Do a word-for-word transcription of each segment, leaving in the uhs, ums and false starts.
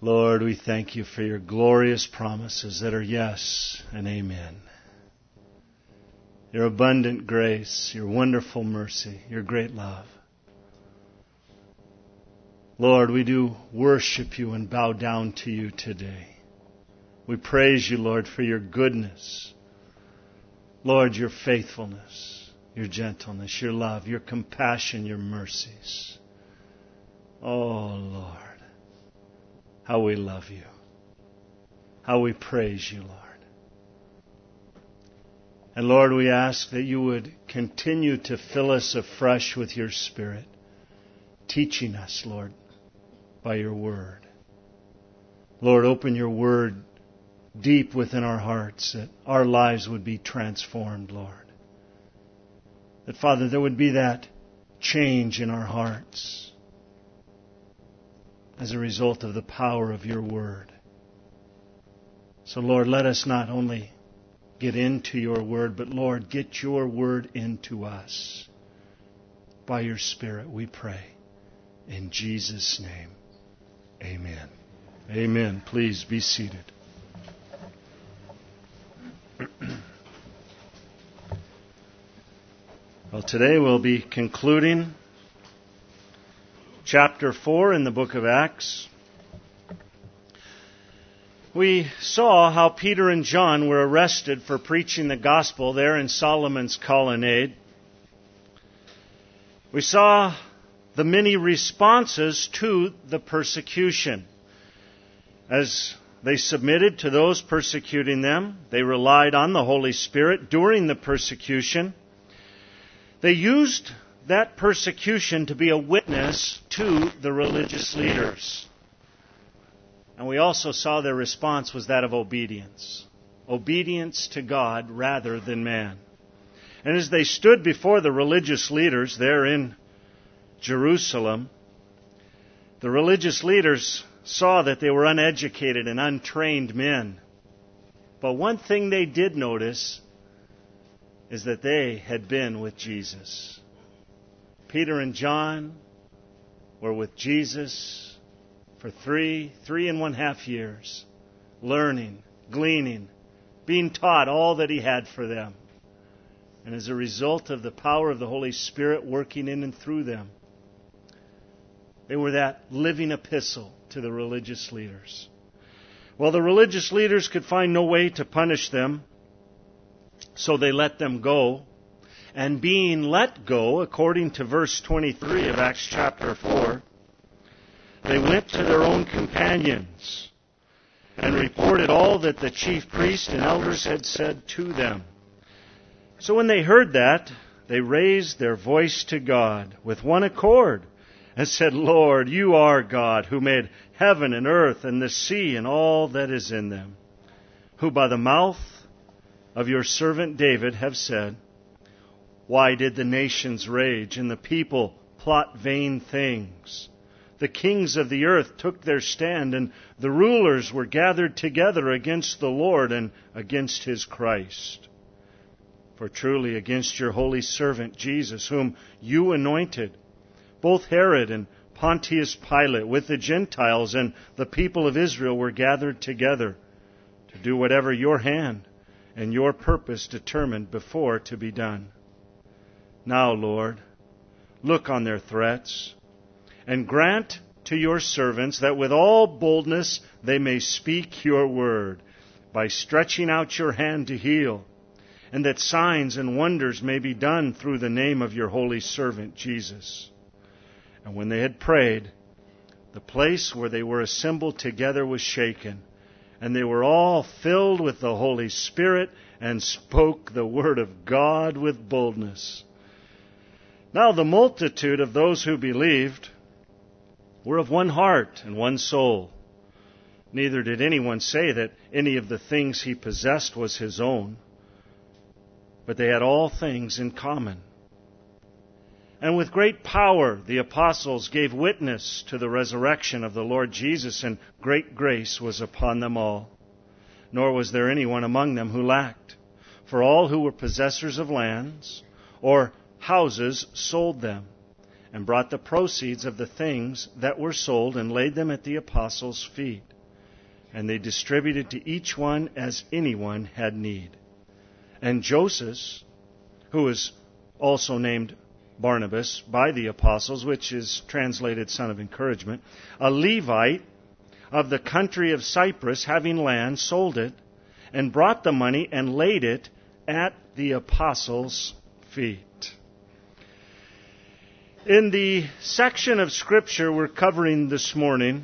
Lord, we thank you for your glorious promises that are yes and amen. Your abundant grace, your wonderful mercy, your great love. Lord, we do worship you and bow down to you today. We praise you, Lord, for your goodness. Lord, your faithfulness, your gentleness, your love, your compassion, your mercies. Oh, Lord, how we love you. How we praise you, Lord. And Lord, we ask that you would continue to fill us afresh with your Spirit, teaching us, Lord, by your word. Lord, open your word deep within our hearts, that our lives would be transformed, Lord. That, Father, there would be that change in our hearts as a result of the power of your word. So, Lord, let us not only get into your word, but, Lord, get your word into us. By your Spirit, we pray. In Jesus' name, amen. Amen. Please be seated. Well, today we'll be concluding chapter four in the book of Acts. We saw how Peter and John were arrested for preaching the gospel there in Solomon's colonnade. We saw the many responses to the persecution. As they submitted to those persecuting them, they relied on the Holy Spirit during the persecution. They used that persecution to be a witness to the religious leaders. And we also saw their response was that of obedience. Obedience to God rather than man. And as they stood before the religious leaders there in Jerusalem, the religious leaders saw that they were uneducated and untrained men. But one thing they did notice is that they had been with Jesus. Peter and John were with Jesus for three, three and one half years, learning, gleaning, being taught all that he had for them. And as a result of the power of the Holy Spirit working in and through them, they were that living epistle to the religious leaders. Well, the religious leaders could find no way to punish them, so they let them go. And being let go, according to verse twenty-three of Acts chapter four, they went to their own companions and reported all that the chief priests and elders had said to them. So when they heard that, they raised their voice to God with one accord and said, Lord, you are God, who made heaven and earth and the sea and all that is in them, who by the mouth of your servant David have said, why did the nations rage and the people plot vain things? The kings of the earth took their stand, and the rulers were gathered together against the Lord and against his Christ. For truly against your holy servant Jesus, whom you anointed, both Herod and Pontius Pilate with the Gentiles and the people of Israel were gathered together to do whatever your hand and your purpose determined before to be done. Now, Lord, look on their threats, and grant to your servants that with all boldness they may speak your word, by stretching out your hand to heal, and that signs and wonders may be done through the name of your holy servant Jesus. And when they had prayed, the place where they were assembled together was shaken, and they were all filled with the Holy Spirit and spoke the word of God with boldness. Now the multitude of those who believed were of one heart and one soul. Neither did anyone say that any of the things he possessed was his own, but they had all things in common. And with great power the apostles gave witness to the resurrection of the Lord Jesus, and great grace was upon them all. Nor was there anyone among them who lacked, for all who were possessors of lands or houses sold them, and brought the proceeds of the things that were sold and laid them at the apostles' feet. And they distributed to each one as anyone had need. And Joseph, who is also named Barnabas by the apostles, which is translated son of encouragement, a Levite of the country of Cyprus, having land, sold it, and brought the money and laid it at the apostles' feet. In the section of Scripture we're covering this morning,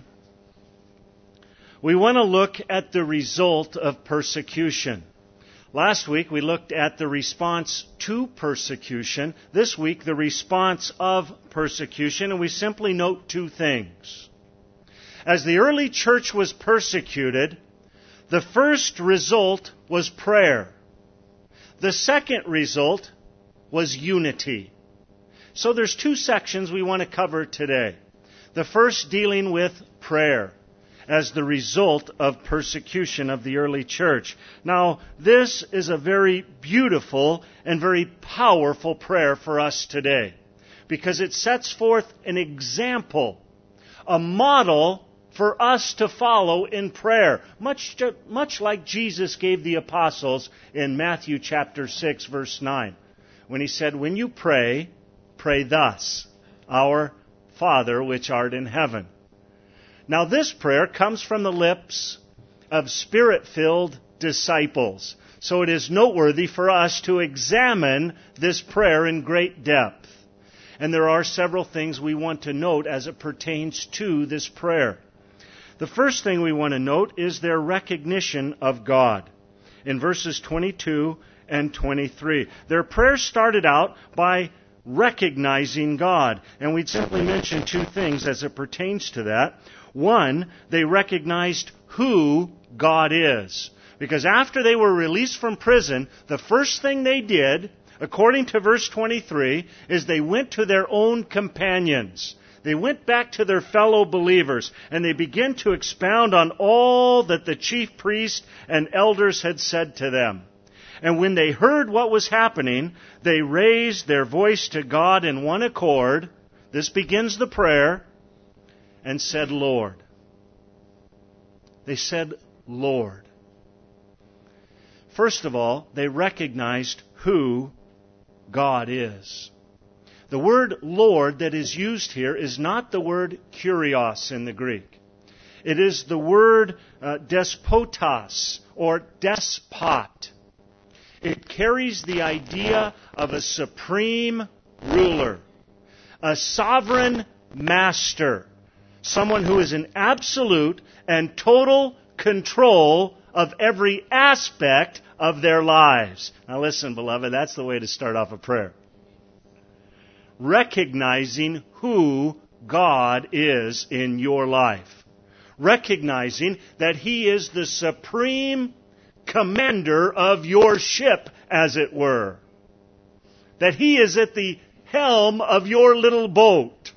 we want to look at the result of persecution. Last week we looked at the response to persecution. This week the response of persecution, and we simply note two things. As the early church was persecuted, the first result was prayer. The second result was unity. So there's two sections we want to cover today. The first dealing with prayer as the result of persecution of the early church. Now, this is a very beautiful and very powerful prayer for us today, because it sets forth an example, a model for us to follow in prayer, much, much like Jesus gave the apostles in Matthew chapter six, verse nine, when he said, "When you pray, pray thus, Our Father which art in heaven." Now this prayer comes from the lips of Spirit-filled disciples. So it is noteworthy for us to examine this prayer in great depth. And there are several things we want to note as it pertains to this prayer. The first thing we want to note is their recognition of God. In verses twenty-two and twenty-three. Their prayer started out by recognizing God. And we'd simply mention two things as it pertains to that. One, they recognized who God is. Because after they were released from prison, the first thing they did, according to verse twenty-three, is they went to their own companions. They went back to their fellow believers, and they began to expound on all that the chief priest and elders had said to them. And when they heard what was happening, they raised their voice to God in one accord. This begins the prayer. And said, Lord. They said, Lord. First of all, they recognized who God is. The word Lord that is used here is not the word kurios in the Greek. It is the word uh, despotos or despot. It carries the idea of a supreme ruler, a sovereign master, someone who is in absolute and total control of every aspect of their lives. Now listen, beloved, that's the way to start off a prayer. Recognizing who God is in your life. Recognizing that He is the supreme commander of your ship, as it were. That He is at the helm of your little boat.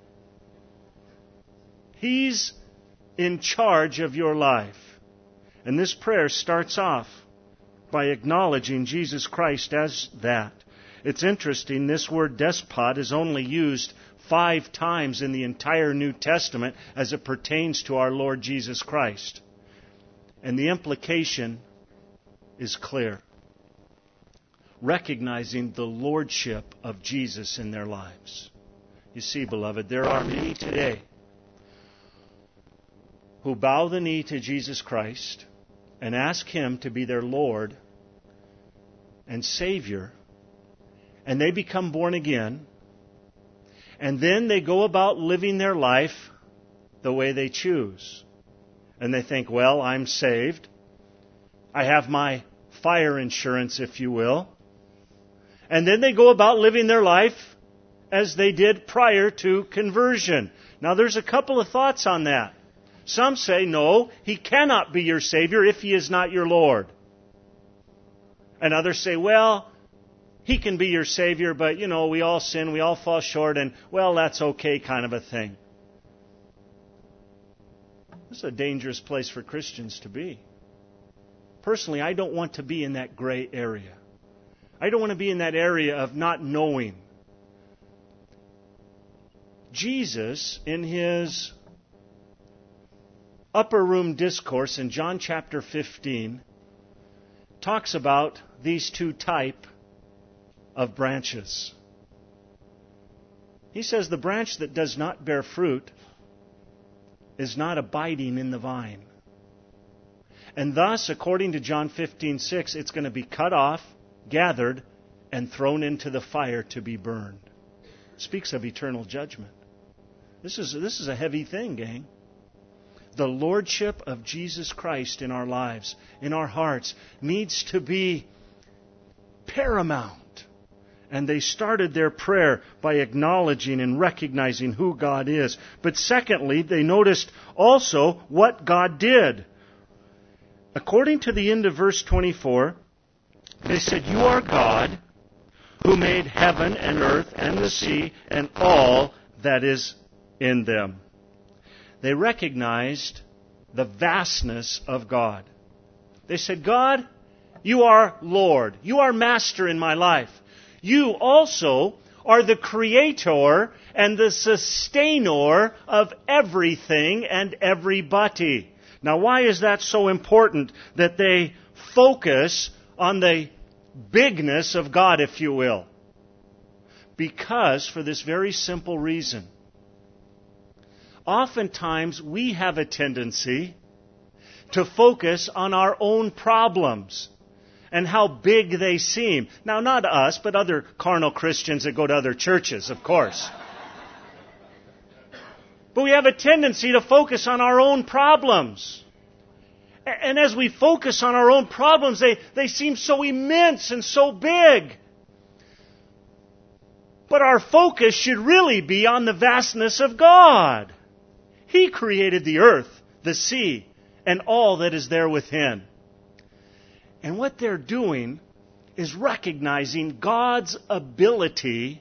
He's in charge of your life. And this prayer starts off by acknowledging Jesus Christ as that. It's interesting, this word despot is only used five times in the entire New Testament as it pertains to our Lord Jesus Christ. And the implication is clear. Recognizing the lordship of Jesus in their lives. You see, beloved, there are many today who bow the knee to Jesus Christ and ask Him to be their Lord and Savior, and they become born again, and then they go about living their life the way they choose. And they think, well, I'm saved. I have my fire insurance, if you will. And then they go about living their life as they did prior to conversion. Now, there's a couple of thoughts on that. Some say, no, He cannot be your Savior if He is not your Lord. And others say, well, He can be your Savior, but, you know, we all sin, we all fall short, and, well, that's okay kind of a thing. This is a dangerous place for Christians to be. Personally, I don't want to be in that gray area. I don't want to be in that area of not knowing. Jesus, in his upper room discourse in John chapter fifteen, talks about these two type of branches. He says the branch that does not bear fruit is not abiding in the vine. And thus, according to John fifteen six, it's going to be cut off, gathered, and thrown into the fire to be burned. It speaks of eternal judgment. This is, this is a heavy thing, gang. The lordship of Jesus Christ in our lives, in our hearts, needs to be paramount. And they started their prayer by acknowledging and recognizing who God is. But secondly, they noticed also what God did. According to the end of verse twenty-four, they said, "You are God who made heaven and earth and the sea and all that is in them." They recognized the vastness of God. They said, "God, you are Lord. You are Master in my life. You also are the Creator and the Sustainer of everything and everybody." Now, why is that so important that they focus on the bigness of God, if you will? Because, for this very simple reason, oftentimes we have a tendency to focus on our own problems and how big they seem. Now, not us, but other carnal Christians that go to other churches, of course. But we have a tendency to focus on our own problems. And as we focus on our own problems, they, they seem so immense and so big. But our focus should really be on the vastness of God. He created the earth, the sea, and all that is there within. And what they're doing is recognizing God's ability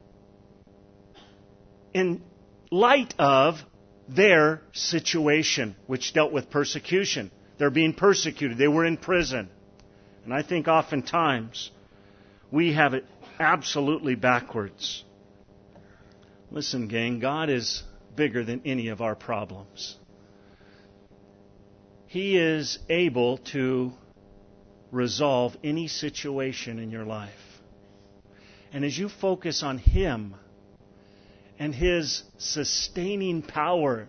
in light of their situation, which dealt with persecution. They're being persecuted. They were in prison. And I think oftentimes we have it absolutely backwards. Listen, gang, God is bigger than any of our problems. He is able to resolve any situation in your life. And as you focus on Him and His sustaining power,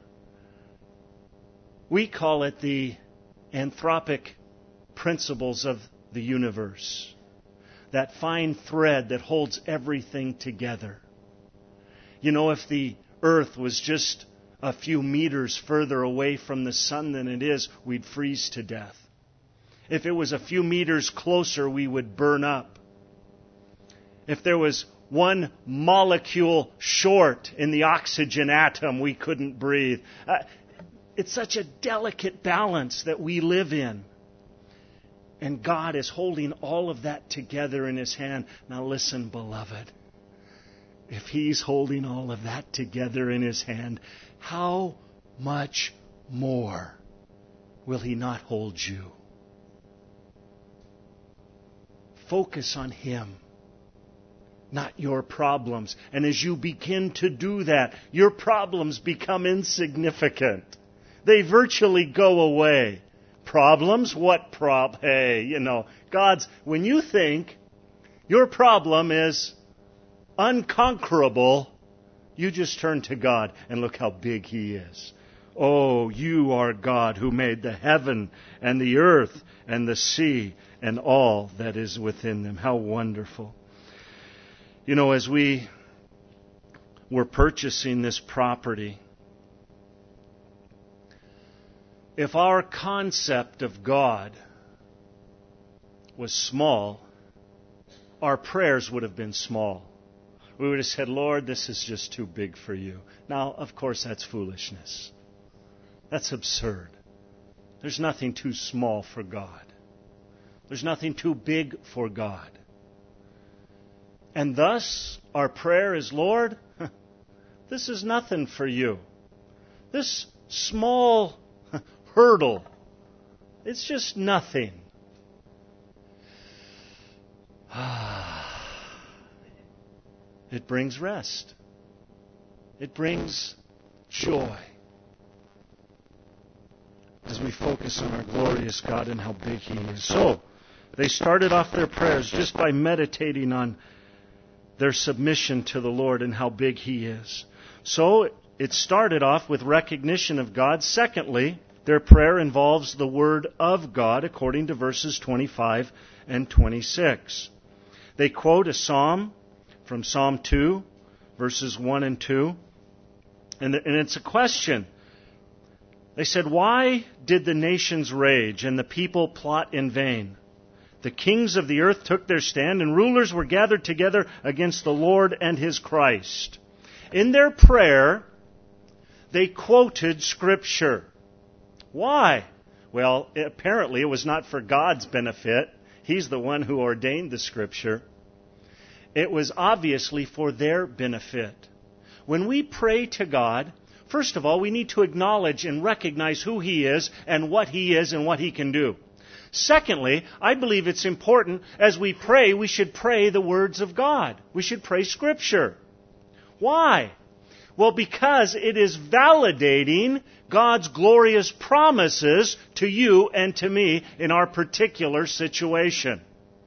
we call it the anthropic principles of the universe. That fine thread that holds everything together. You know, if the earth was just a few meters further away from the sun than it is, we'd freeze to death. If it was a few meters closer, we would burn up. If there was one molecule short in the oxygen atom, we couldn't breathe. Uh, it's such a delicate balance that we live in. And God is holding all of that together in His hand. Now listen, beloved. If He's holding all of that together in His hand, how much more will He not hold you? Focus on Him, not your problems. And as you begin to do that, your problems become insignificant. They virtually go away. Problems? What prob? Hey, you know, God's, when you think your problem is unconquerable, you just turn to God and look how big He is. Oh, you are God who made the heaven and the earth and the sea and all that is within them. How wonderful. You know, as we were purchasing this property, if our concept of God was small, our prayers would have been small. We would have said, "Lord, this is just too big for you." Now, of course, that's foolishness. That's absurd. There's nothing too small for God. There's nothing too big for God. And thus, our prayer is, "Lord, this is nothing for you. This small hurdle, it's just nothing." It brings rest. It brings joy as we focus on our glorious God and how big He is. So, they started off their prayers just by meditating on their submission to the Lord and how big He is. So, it started off with recognition of God. Secondly, their prayer involves the Word of God, according to verses twenty-five and twenty-six. They quote a psalm from Psalm two, verses one and two. And it's a question. They said, "Why did the nations rage and the people plot in vain? The kings of the earth took their stand, and rulers were gathered together against the Lord and His Christ." In their prayer, they quoted Scripture. Why? Well, apparently it was not for God's benefit. He's the one who ordained the Scripture. It was obviously for their benefit. When we pray to God, first of all, we need to acknowledge and recognize who He is and what He is and what He can do. Secondly, I believe it's important as we pray, we should pray the words of God. We should pray Scripture. Why? Well, because it is validating God's glorious promises to you and to me in our particular situation.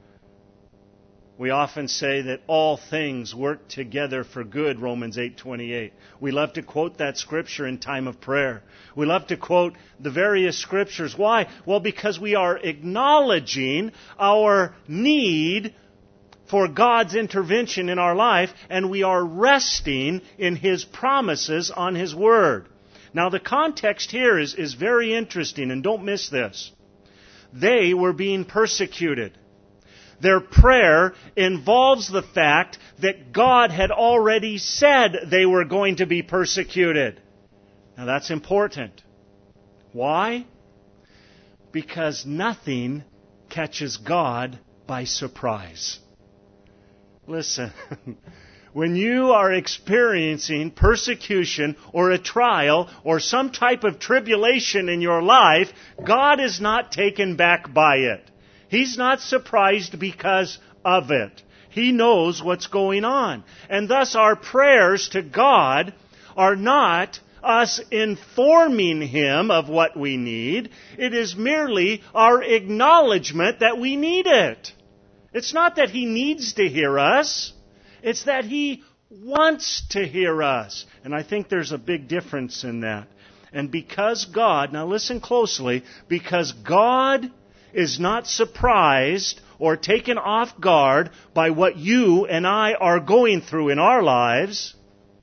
We often say that all things work together for good, Romans eight twenty-eight. We love to quote that scripture in time of prayer. We love to quote the various scriptures. Why? Well, because we are acknowledging our need for God's intervention in our life, and we are resting in His promises on His Word. Now, the context here is, is very interesting, and don't miss this. They were being persecuted. Their prayer involves the fact that God had already said they were going to be persecuted. Now that's important. Why? Because nothing catches God by surprise. Listen, when you are experiencing persecution or a trial or some type of tribulation in your life, God is not taken back by it. He's not surprised because of it. He knows what's going on. And thus our prayers to God are not us informing Him of what we need. It is merely our acknowledgement that we need it. It's not that He needs to hear us. It's that He wants to hear us. And I think there's a big difference in that. And because God, now listen closely, because God is not surprised or taken off guard by what you and I are going through in our lives.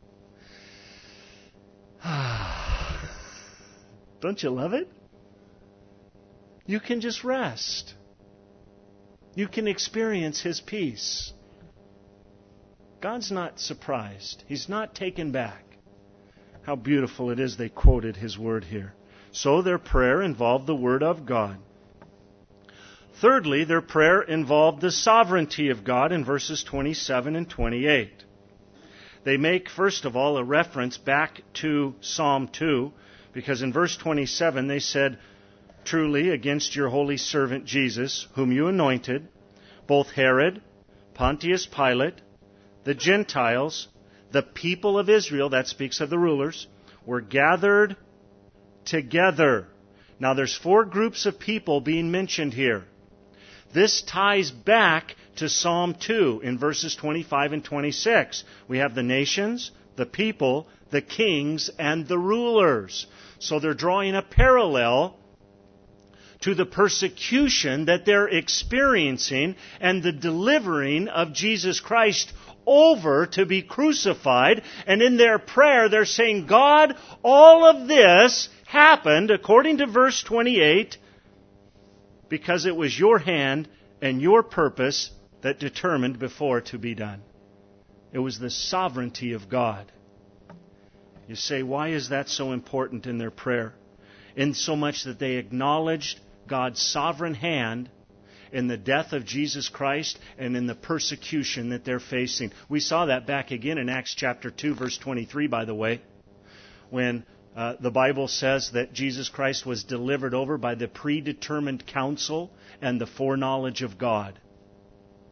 Don't you love it? You can just rest. You can experience His peace. God's not surprised. He's not taken back. How beautiful it is they quoted His Word here. So their prayer involved the Word of God. Thirdly, their prayer involved the sovereignty of God in verses twenty-seven and twenty-eight. They make, first of all, a reference back to Psalm two, because in verse twenty-seven they said, "Truly, against your holy servant Jesus, whom you anointed, both Herod, Pontius Pilate, the Gentiles, the people of Israel," that speaks of the rulers, "were gathered together." Now there's four groups of people being mentioned here. This ties back to Psalm two in verses twenty-five and twenty-six. We have the nations, the people, the kings, and the rulers. So they're drawing a parallel to the persecution that they're experiencing and the delivering of Jesus Christ over to be crucified. And in their prayer, they're saying, God, all of this happened, according to verse twenty-eight, because it was your hand and your purpose that determined before to be done. It was the sovereignty of God. You say, why is that so important in their prayer? In so much that they acknowledged God's sovereign hand in the death of Jesus Christ and in the persecution that they're facing. We saw that back again in Acts chapter two, verse twenty-three, by the way, when Uh, the Bible says that Jesus Christ was delivered over by the predetermined counsel and the foreknowledge of God.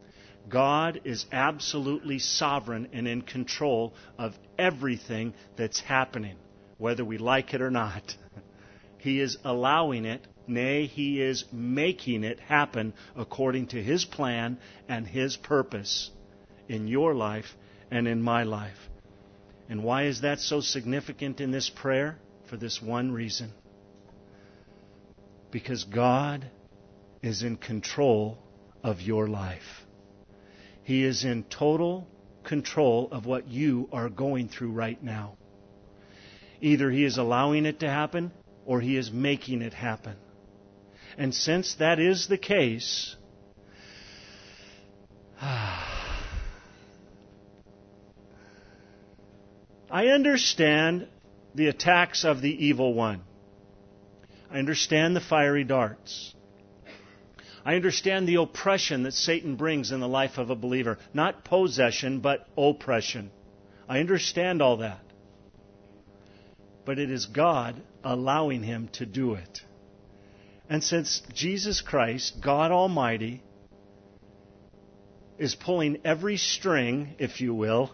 God is absolutely sovereign and in control of everything that's happening, whether we like it or not. He is allowing it, nay, He is making it happen according to His plan and His purpose in your life and in my life. And why is that so significant in this prayer? For this one reason. Because God is in control of your life. He is in total control of what you are going through right now. Either He is allowing it to happen or He is making it happen. And since that is the case, I understand the attacks of the evil one. I understand the fiery darts. I understand the oppression that Satan brings in the life of a believer. Not possession, but oppression. I understand all that. But it is God allowing him to do it. And since Jesus Christ, God Almighty, is pulling every string, if you will,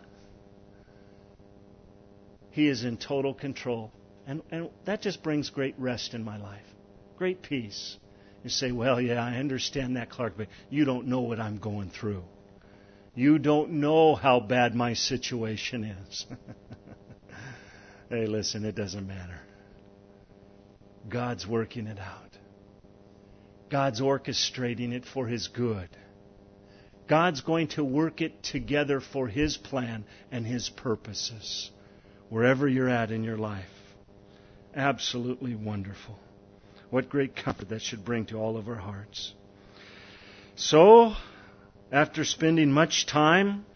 He is in total control. And, and that just brings great rest in my life. Great peace. You say, well, yeah, I understand that, Clark, but you don't know what I'm going through. You don't know how bad my situation is. Hey, listen, it doesn't matter. God's working it out. God's orchestrating it for His good. God's going to work it together for His plan and His purposes. Wherever you're at in your life. Absolutely wonderful. What great comfort that should bring to all of our hearts. So, after spending much time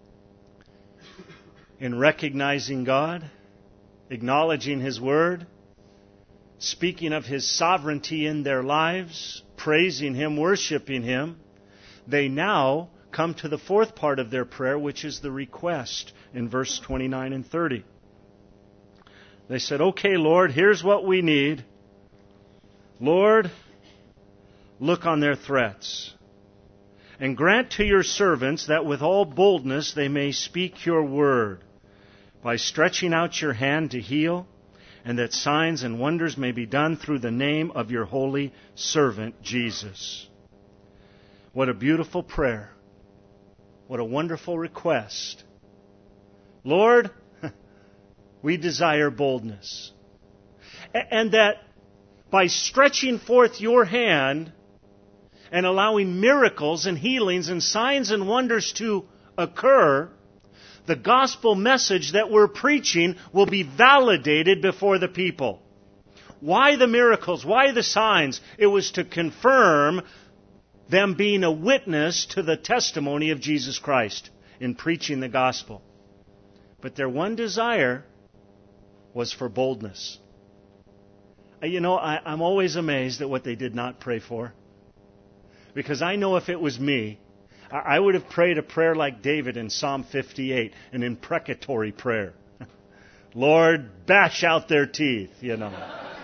in recognizing God, acknowledging His Word, speaking of His sovereignty in their lives, praising Him, worshiping Him, they now come to the fourth part of their prayer, which is the request in verse twenty-nine and thirty. They said, okay, Lord, here's what we need. Lord, look on their threats, and grant to your servants that with all boldness they may speak your word, by stretching out your hand to heal, and that signs and wonders may be done through the name of your holy servant, Jesus. What a beautiful prayer. What a wonderful request. Lord, we desire boldness. And that by stretching forth your hand and allowing miracles and healings and signs and wonders to occur, the gospel message that we're preaching will be validated before the people. Why the miracles? Why the signs? It was to confirm them being a witness to the testimony of Jesus Christ in preaching the gospel. But their one desire was for boldness. You know, I, I'm always amazed at what they did not pray for. Because I know if it was me, I, I would have prayed a prayer like David in Psalm fifty-eight, an imprecatory prayer. Lord, bash out their teeth, you know.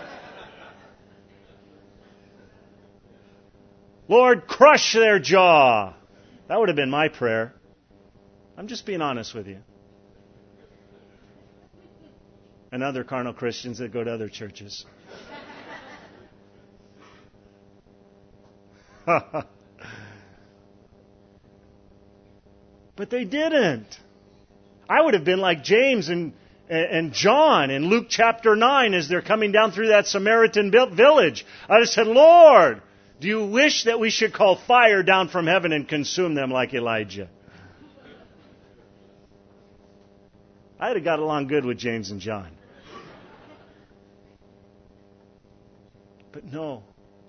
Lord, crush their jaw. That would have been my prayer. I'm just being honest with you. And other carnal Christians that go to other churches. But they didn't. I would have been like James and, and John in Luke chapter nine as they're coming down through that Samaritan village. I just said, Lord, do you wish that we should call fire down from heaven and consume them like Elijah? I'd have got along good with James and John. But no.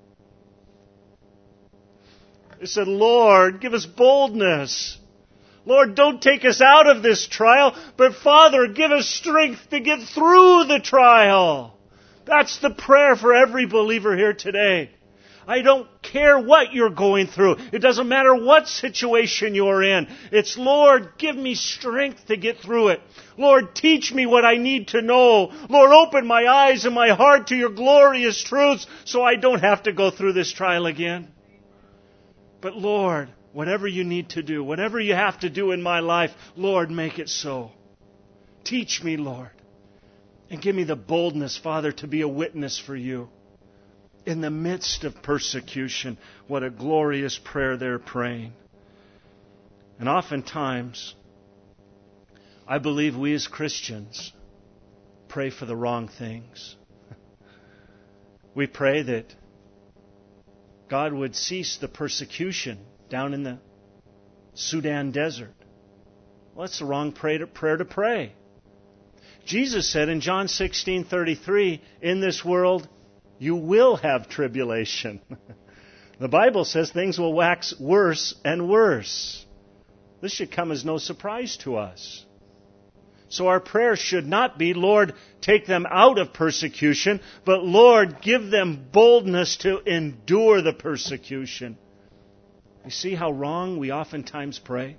They said, Lord, give us boldness. Lord, don't take us out of this trial, but Father, give us strength to get through the trial. That's the prayer for every believer here today. I don't care what you're going through. It doesn't matter what situation you're in. It's, Lord, give me strength to get through it. Lord, teach me what I need to know. Lord, open my eyes and my heart to your glorious truths so I don't have to go through this trial again. But Lord, Whatever you need to do, whatever you have to do in my life, Lord, make it so. Teach me, Lord. And give me the boldness, Father, to be a witness for you. In the midst of persecution, what a glorious prayer they're praying. And oftentimes, I believe we as Christians pray for the wrong things. We pray that God would cease the persecution down in the Sudan desert. Well, that's the wrong prayer to pray. Jesus said in John sixteen thirty-three, in this world you will have tribulation. The Bible says things will wax worse and worse. This should come as no surprise to us. So our prayer should not be, Lord, take them out of persecution, but Lord, give them boldness to endure the persecution. You see how wrong we oftentimes pray?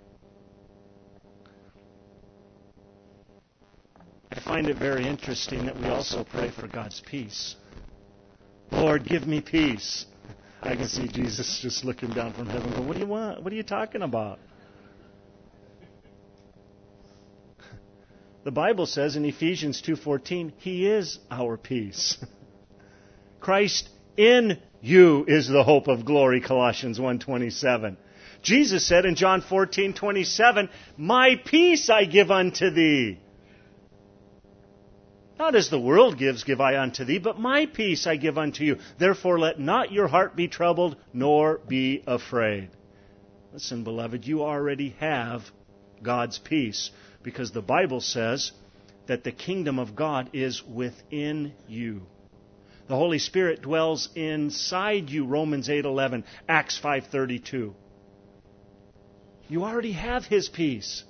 I find it very interesting that we also pray for God's peace. Lord, give me peace. I can see Jesus just looking down from heaven going, what do you want? What are you talking about? The Bible says in Ephesians two fourteen, He is our peace. Christ in you is the hope of glory, Colossians one twenty-seven. Jesus said in John fourteen twenty-seven, my peace I give unto thee. Not as the world gives, give I unto thee, but my peace I give unto you. Therefore let not your heart be troubled, nor be afraid. Listen, beloved, you already have God's peace, because the Bible says that the kingdom of God is within you. The Holy Spirit dwells inside you, Romans eight eleven, Acts five thirty-two. You already have His peace.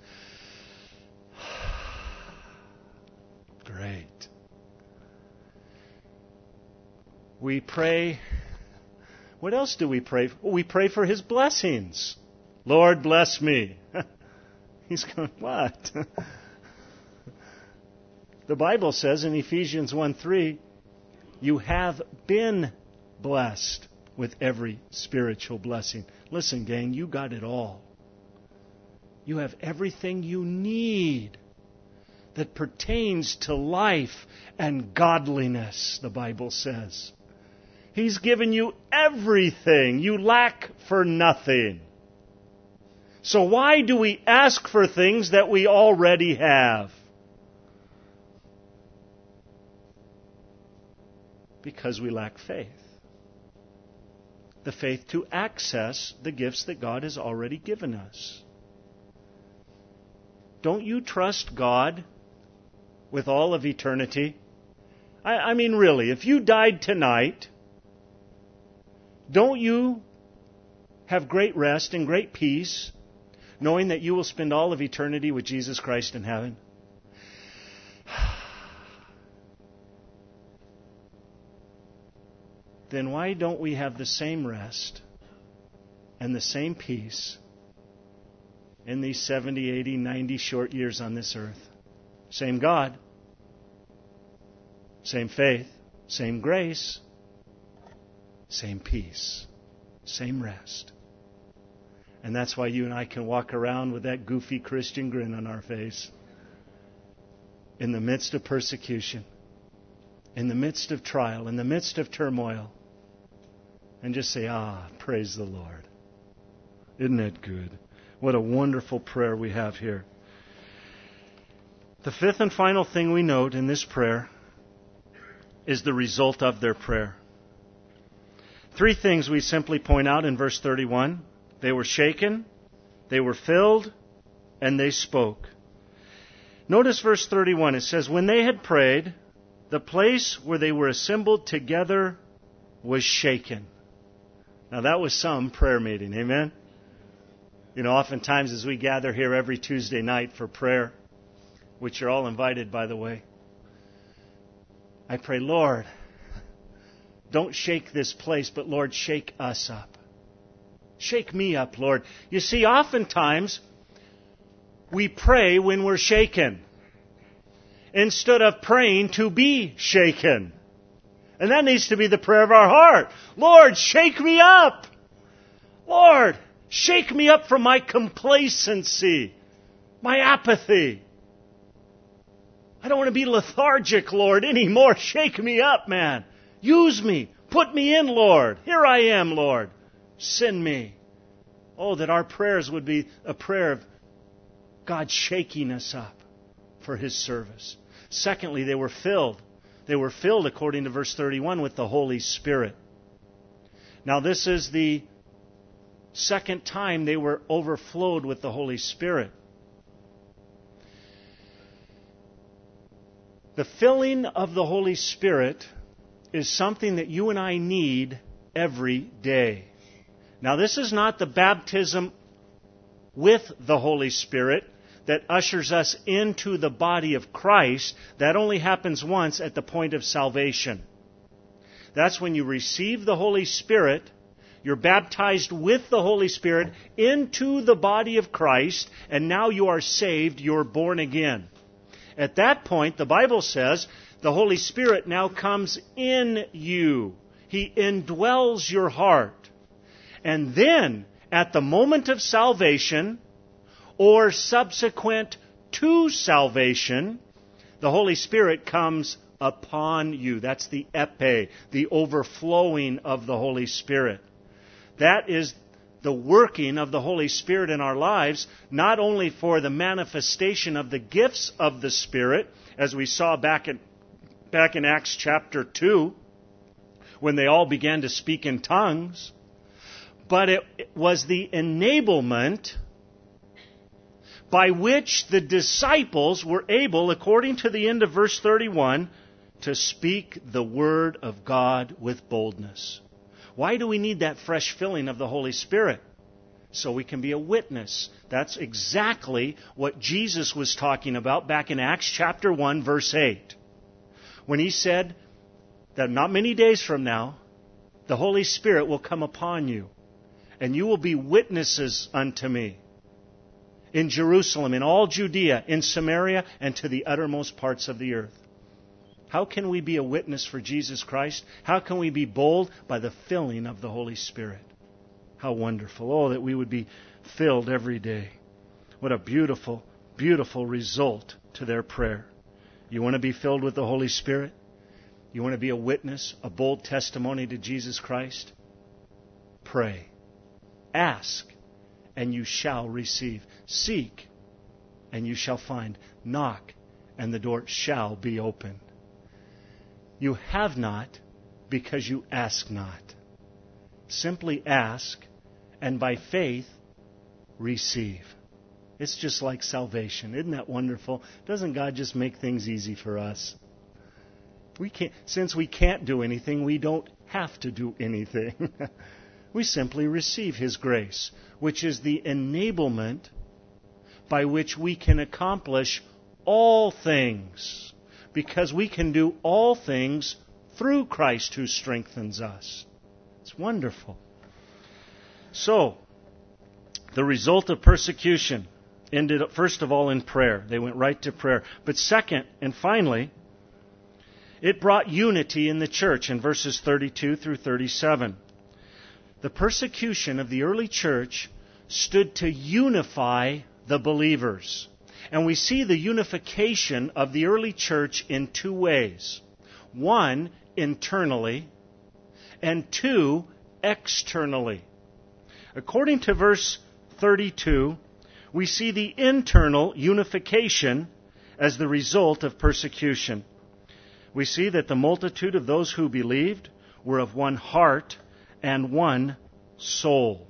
Great. We pray. What else do we pray for? We pray for His blessings. Lord, bless me. He's going, what? The Bible says in Ephesians one three, you have been blessed with every spiritual blessing. Listen, gang, you got it all. You have everything you need that pertains to life and godliness, the Bible says. He's given you everything. You lack for nothing. So why do we ask for things that we already have? Because we lack faith. The faith to access the gifts that God has already given us. Don't you trust God with all of eternity? I, I mean, really, if you died tonight, don't you have great rest and great peace, knowing that you will spend all of eternity with Jesus Christ in heaven? Then why don't we have the same rest and the same peace in these seventy, eighty, ninety short years on this earth? Same God, same faith, same grace, same peace, same rest. And that's why you and I can walk around with that goofy Christian grin on our face in the midst of persecution, in the midst of trial, in the midst of turmoil, and just say, ah, praise the Lord. Isn't that good? What a wonderful prayer we have here. The fifth and final thing we note in this prayer is the result of their prayer. Three things we simply point out in verse thirty-one. They were shaken, they were filled, and they spoke. Notice verse thirty-one. It says, when they had prayed, the place where they were assembled together was shaken. Now that was some prayer meeting. Amen? You know, oftentimes as we gather here every Tuesday night for prayer, which you're all invited, by the way, I pray, Lord, don't shake this place, but Lord, shake us up. Shake me up, Lord. You see, oftentimes we pray when we're shaken instead of praying to be shaken. And that needs to be the prayer of our heart. Lord, shake me up. Lord, Shake me up from my complacency, my apathy. I don't want to be lethargic, Lord, anymore. Shake me up, man. Use me. Put me in, Lord. Here I am, Lord. Send me. Oh, that our prayers would be a prayer of God shaking us up for His service. Secondly, they were filled. They were filled, according to verse thirty-one, with the Holy Spirit. Now, this is the second time they were overflowed with the Holy Spirit. The filling of the Holy Spirit is something that you and I need every day. Now, this is not the baptism with the Holy Spirit that ushers us into the body of Christ. That only happens once at the point of salvation. That's when you receive the Holy Spirit. You're baptized with the Holy Spirit into the body of Christ, and now you are saved. You're born again. At that point, the Bible says, the Holy Spirit now comes in you. He indwells your heart. And then, at the moment of salvation, or subsequent to salvation, the Holy Spirit comes upon you. That's the epi, the overflowing of the Holy Spirit. That is the working of the Holy Spirit in our lives, not only for the manifestation of the gifts of the Spirit, as we saw back in, back in Acts chapter two, when they all began to speak in tongues, but it was the enablement by which the disciples were able, according to the end of verse thirty-one, to speak the word of God with boldness. Why do we need that fresh filling of the Holy Spirit? So we can be a witness. That's exactly what Jesus was talking about back in Acts chapter one, verse eight. When He said that not many days from now, the Holy Spirit will come upon you, and you will be witnesses unto me in Jerusalem, in all Judea, in Samaria, and to the uttermost parts of the earth. How can we be a witness for Jesus Christ? How can we be bold? By the filling of the Holy Spirit. How wonderful. Oh, that we would be filled every day. What a beautiful, beautiful result to their prayer. You want to be filled with the Holy Spirit? You want to be a witness, a bold testimony to Jesus Christ? Pray. Ask, and you shall receive. Seek, and you shall find. Knock, and the door shall be opened. You have not because you ask not. Simply ask, and by faith, receive. It's just like salvation. Isn't that wonderful? Doesn't God just make things easy for us? We can't, since we can't do anything, we don't have to do anything. We simply receive His grace, which is the enablement by which we can accomplish all things. Because we can do all things through Christ who strengthens us. It's wonderful. So, the result of persecution ended up, first of all, in prayer. They went right to prayer. But second, and finally, it brought unity in the church in verses thirty-two through thirty-seven. The persecution of the early church stood to unify the believers. And we see the unification of the early church in two ways. One, internally, and two, externally. According to verse thirty-two, we see the internal unification as the result of persecution. We see that the multitude of those who believed were of one heart and one soul.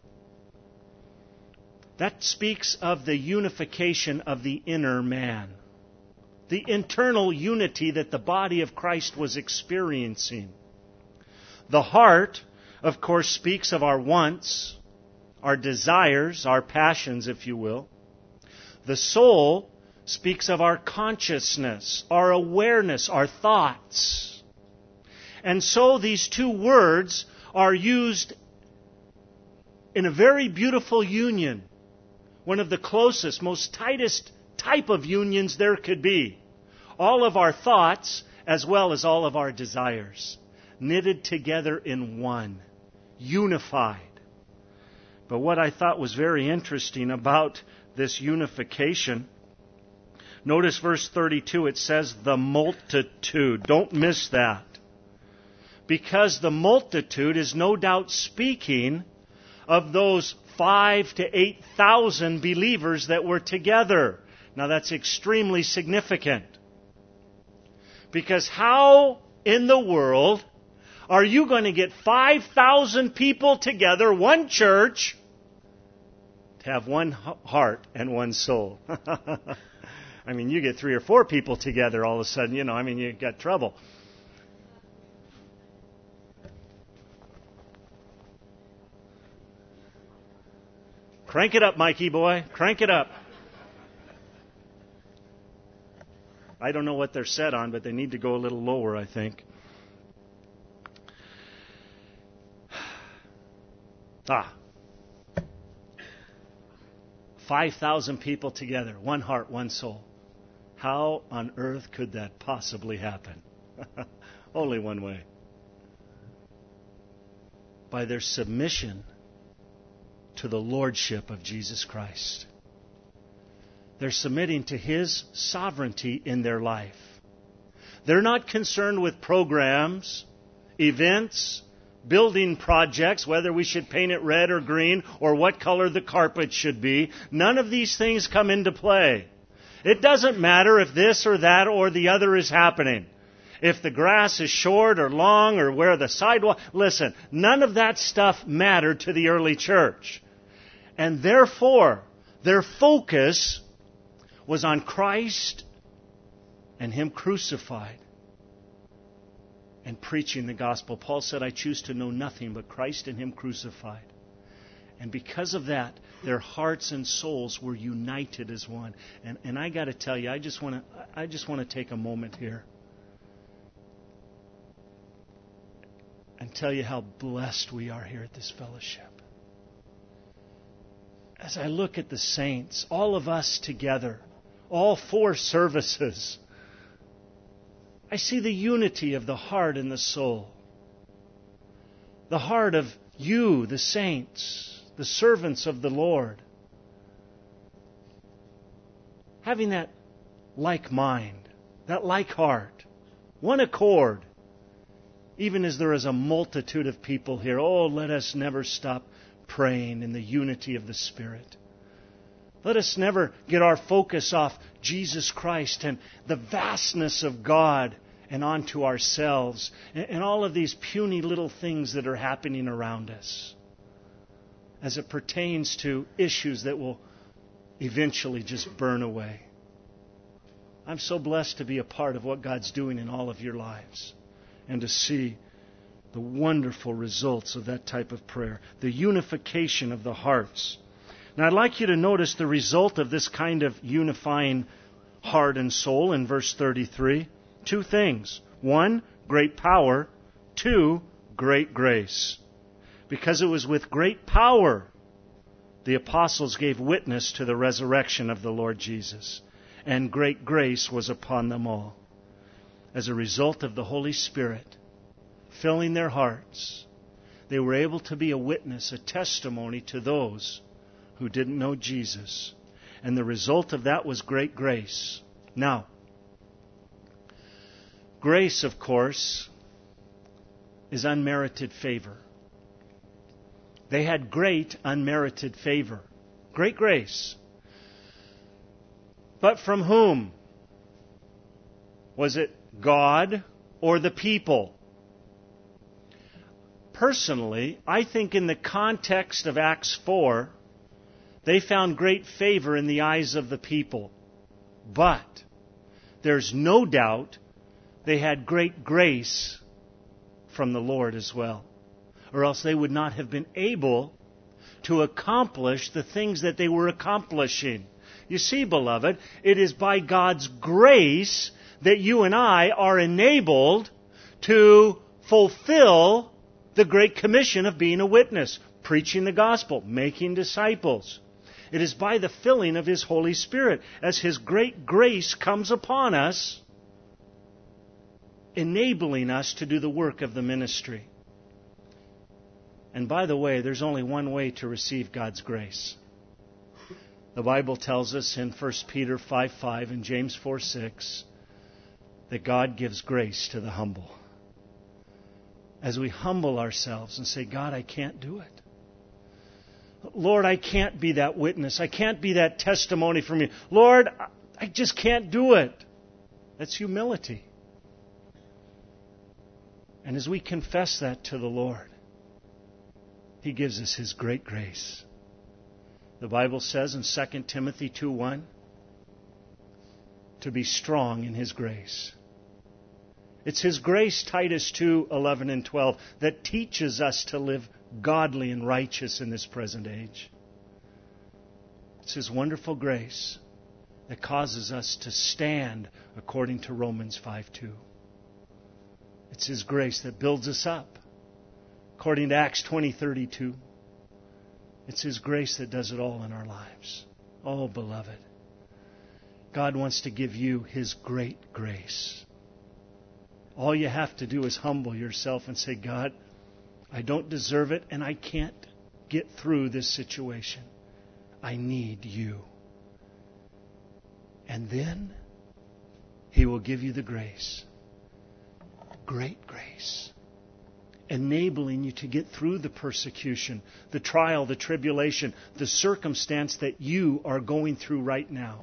That speaks of the unification of the inner man. The internal unity that the body of Christ was experiencing. The heart, of course, speaks of our wants, our desires, our passions, if you will. The soul speaks of our consciousness, our awareness, our thoughts. And so these two words are used in a very beautiful union. One of the closest, most tightest type of unions there could be. All of our thoughts as well as all of our desires knitted together in one, unified. But what I thought was very interesting about this unification, notice verse thirty-two, it says the multitude. Don't miss that. Because the multitude is no doubt speaking of those five to eight thousand believers that were together. Now that's extremely significant. Because how in the world are you going to get five thousand people together, one church, to have one heart and one soul? I mean, you get three or four people together, all of a sudden, you know, I mean, you got trouble. Crank it up, Mikey boy. Crank it up. I don't know what they're set on, but they need to go a little lower, I think. Ah. five thousand people together, one heart, one soul. How on earth could that possibly happen? Only one way. By their submission to the lordship of Jesus Christ. They're submitting to His sovereignty in their life. They're not concerned with programs, events, building projects, whether we should paint it red or green, or what color the carpet should be. None of these things come into play. It doesn't matter if this or that or the other is happening. If the grass is short or long or where the sidewalk... Listen, none of that stuff mattered to the early church. And therefore, their focus was on Christ and Him crucified and preaching the gospel. Paul said, I choose to know nothing but Christ and Him crucified. And because of that, their hearts and souls were united as one. And, and I got to tell you, I just want to I just want to take a moment here and tell you how blessed we are here at this fellowship. As I look at the saints, all of us together, all four services, I see the unity of the heart and the soul. The heart of you, the saints, the servants of the Lord. Having that like mind, that like heart, one accord. Even as there is a multitude of people here, oh, let us never stop praying in the unity of the Spirit. Let us never get our focus off Jesus Christ and the vastness of God and onto ourselves and, and all of these puny little things that are happening around us as it pertains to issues that will eventually just burn away. I'm so blessed to be a part of what God's doing in all of your lives and to see the wonderful results of that type of prayer, the unification of the hearts. Now, I'd like you to notice the result of this kind of unifying heart and soul in verse thirty-three. Two things. One, great power. Two, great grace. Because it was with great power the apostles gave witness to the resurrection of the Lord Jesus, and great grace was upon them all. As a result of the Holy Spirit filling their hearts, they were able to be a witness, a testimony to those who didn't know Jesus. And the result of that was great grace. Now, grace, of course, is unmerited favor. They had great unmerited favor. Great grace. But from whom? Was it God or the people? Personally, I think in the context of Acts four, they found great favor in the eyes of the people. But there's no doubt they had great grace from the Lord as well. Or else they would not have been able to accomplish the things that they were accomplishing. You see, beloved, it is by God's grace that you and I are enabled to fulfill the Great Commission of being a witness, preaching the gospel, making disciples. It is by the filling of His Holy Spirit, as His great grace comes upon us, enabling us to do the work of the ministry. And by the way, there's only one way to receive God's grace. The Bible tells us in First Peter five five and James four six that God gives grace to the humble. As we humble ourselves and say, God, I can't do it. Lord, I can't be that witness. I can't be that testimony from you. Lord, I just can't do it. That's humility. And as we confess that to the Lord, He gives us His great grace. The Bible says in Second Timothy two one, to be strong in His grace. It's His grace, Titus two eleven and twelve, that teaches us to live godly and righteous in this present age. It's His wonderful grace that causes us to stand according to Romans five two. It's His grace that builds us up according to Acts twenty thirty-two. It's His grace that does it all in our lives. Oh, beloved, God wants to give you His great grace. All you have to do is humble yourself and say, God, I don't deserve it and I can't get through this situation. I need you. And then He will give you the grace. Great grace. Enabling you to get through the persecution, the trial, the tribulation, the circumstance that you are going through right now.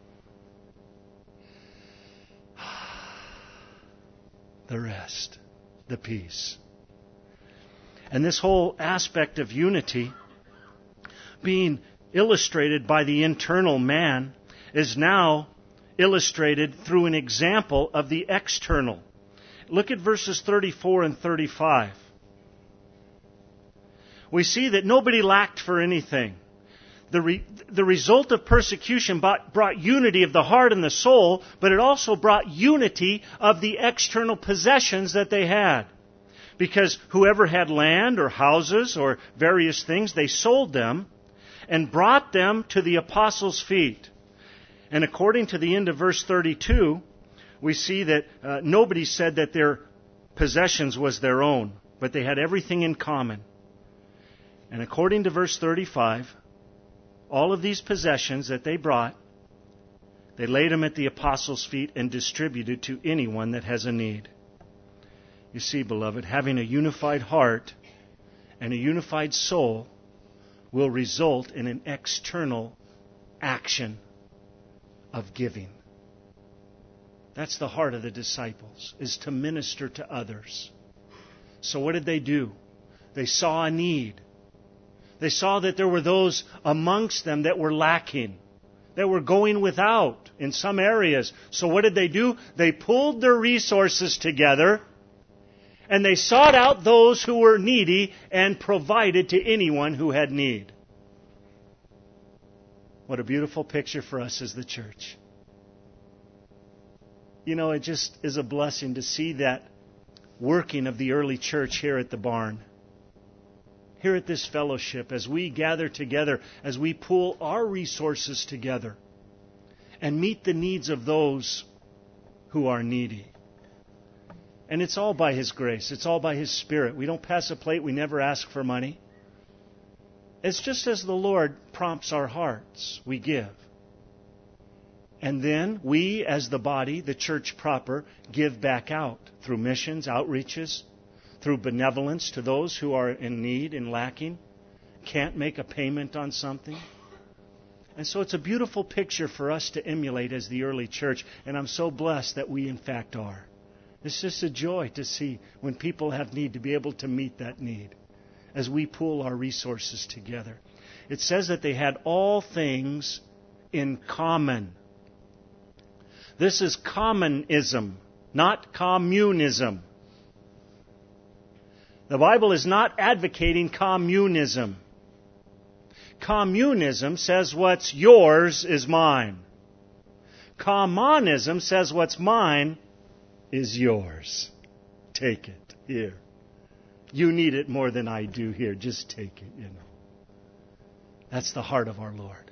The rest, the peace. And this whole aspect of unity being illustrated by the internal man is now illustrated through an example of the external. Look at verses thirty-four and thirty-five. We see that nobody lacked for anything. The, re, the result of persecution brought, brought unity of the heart and the soul, but it also brought unity of the external possessions that they had. Because whoever had land or houses or various things, they sold them and brought them to the apostles' feet. And according to the end of verse thirty-two, we see that uh, nobody said that their possessions was their own, but they had everything in common. And according to verse thirty-five, all of these possessions that they brought, they laid them at the apostles' feet and distributed to anyone that has a need. You see, beloved, having a unified heart and a unified soul will result in an external action of giving. That's the heart of the disciples, is to minister to others. So what did they do? They saw a need. They saw that there were those amongst them that were lacking, that were going without in some areas. So what did they do? They pulled their resources together and they sought out those who were needy and provided to anyone who had need. What a beautiful picture for us as the church. You know, it just is a blessing to see that working of the early church here at the barn. Here at this fellowship, as we gather together, as we pool our resources together and meet the needs of those who are needy. And it's all by His grace. It's all by His Spirit. We don't pass a plate. We never ask for money. It's just as the Lord prompts our hearts, we give. And then we, as the body, the church proper, give back out through missions, outreaches, through benevolence to those who are in need and lacking, can't make a payment on something. And so it's a beautiful picture for us to emulate as the early church, and I'm so blessed that we in fact are. It's just a joy to see when people have need to be able to meet that need as we pool our resources together. It says that they had all things in common. This is commonism, not communism. The Bible is not advocating communism. Communism says what's yours is mine. Commonism says what's mine is yours. Take it. Here. You need it more than I do. Here, just take it, you know. That's the heart of our Lord.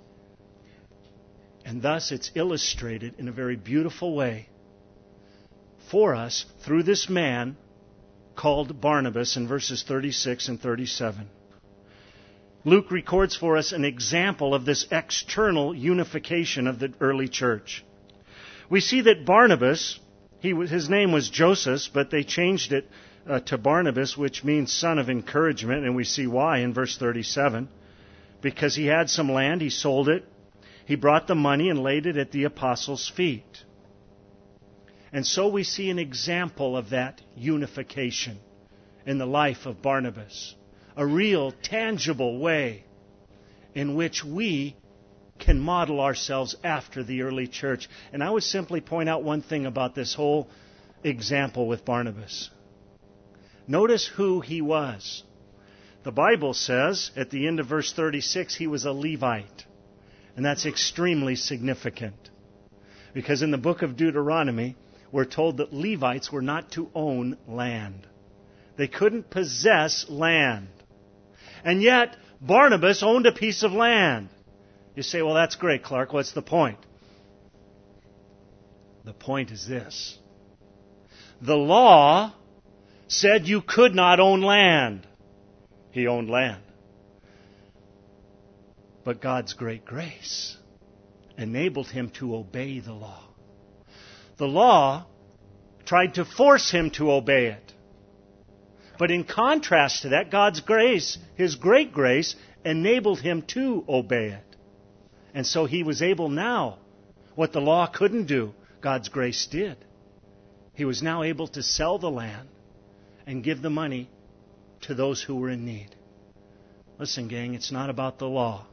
And thus it's illustrated in a very beautiful way for us through this man called Barnabas in verses thirty-six and thirty-seven. Luke records for us an example of this external unification of the early church. We see that Barnabas, he, his name was Joseph, but they changed it uh, to Barnabas, which means son of encouragement, and we see why in verse thirty-seven. Because he had some land, he sold it, he brought the money and laid it at the apostles' feet. And so we see an example of that unification in the life of Barnabas. A real, tangible way in which we can model ourselves after the early church. And I would simply point out one thing about this whole example with Barnabas. Notice who he was. The Bible says at the end of verse thirty-six, he was a Levite. And that's extremely significant. Because in the book of Deuteronomy, we're told that Levites were not to own land. They couldn't possess land. And yet, Barnabas owned a piece of land. You say, well, that's great, Clark. What's the point? The point is this. The law said you could not own land. He owned land. But God's great grace enabled him to obey the law. The law tried to force him to obey it. But in contrast to that, God's grace, His great grace, enabled him to obey it. And so he was able now, what the law couldn't do, God's grace did. He was now able to sell the land and give the money to those who were in need. Listen, gang, it's not about the law.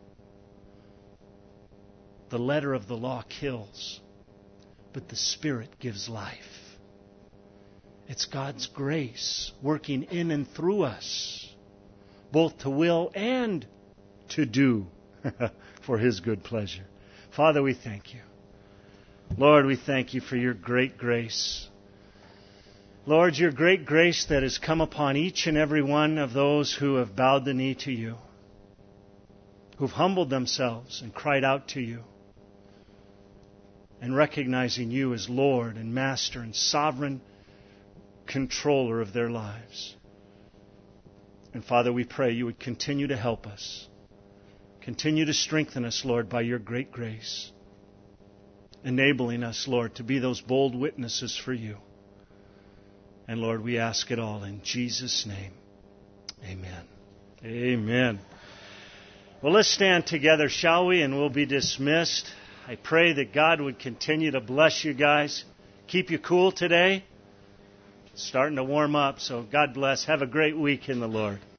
The letter of the law kills, but the Spirit gives life. It's God's grace working in and through us, both to will and to do for His good pleasure. Father, we thank You. Lord, we thank You for Your great grace. Lord, Your great grace that has come upon each and every one of those who have bowed the knee to You, who've humbled themselves and cried out to You, and recognizing You as Lord and Master and sovereign controller of their lives. And Father, we pray You would continue to help us. Continue to strengthen us, Lord, by Your great grace. Enabling us, Lord, to be those bold witnesses for You. And Lord, we ask it all in Jesus' name. Amen. Amen. Well, let's stand together, shall we? And we'll be dismissed. I pray that God would continue to bless you guys. Keep you cool today. It's starting to warm up, so God bless. Have a great week in the Lord.